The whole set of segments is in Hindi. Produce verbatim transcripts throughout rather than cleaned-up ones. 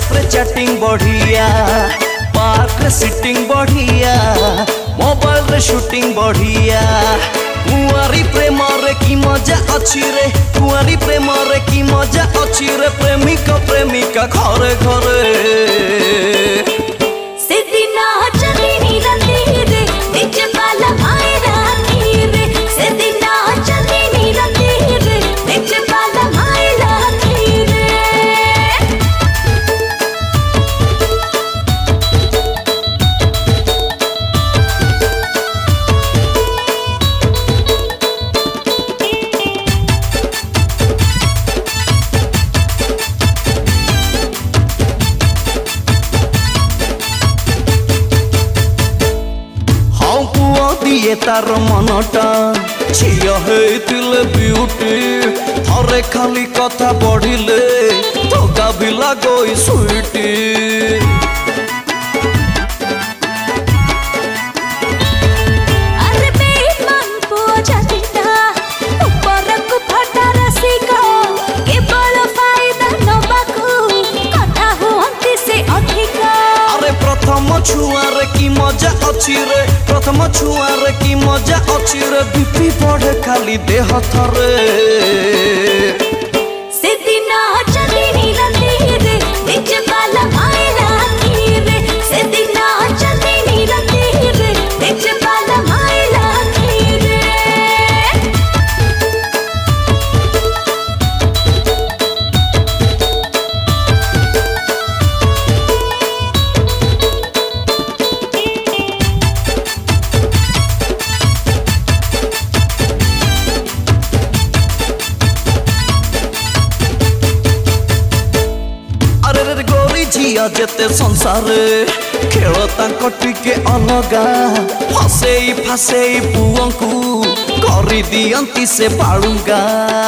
व्हाट्सएप रे चैटिंग बढ़िया, पार्क रे सिटिंग बढ़िया, मोबाइल रे शूटिंग बढ़िया। कुआरी प्रेम रे की मजा अच्छी रे, कुआरी प्रेम रे की मजा अच्छी रे, प्रेमिका प्रेमिका घरे घरे। से दिन चली राती रे निज बाला भाई राती रे, से दिन चली राती रे निज बाला भाई राती रे। दिए तार मनटा झिया हेतिले ब्यूटी, थरे खाली कथा बढ़िले धोका भी लागोई स्वीटी। अरे बेईमान पुआ जातिटा ऊपर को फटा रसिका, केवल फायदा नबाकू कथा हुअंती से अधिका। अरे प्रथम छुआरे की मजा अच्छी रे, प्रथम छुआरे की मजा अच्छी रे, बीपी बढ़े खाली देह थरे। से दिन चली राती रे निज बाला भाई राती रे, से दिन चली राती रे निज बाला भाई राती रे। झिया जेते संसारे खेल तांको टिके अलगा, फसेई फसेई पुअंकु करी दियंती से बाळुंगा।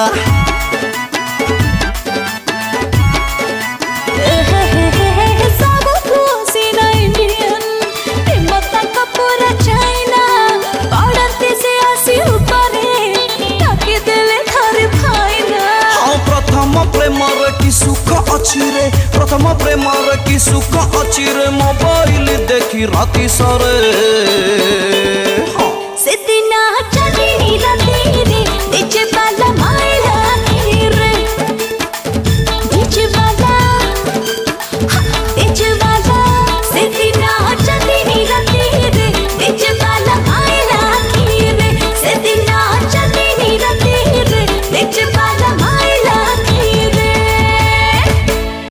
प्रेम की सुख अच्छी रे, प्रथम प्रेम की सुख अच्छी रे, मोबाइल देखी राती सरे।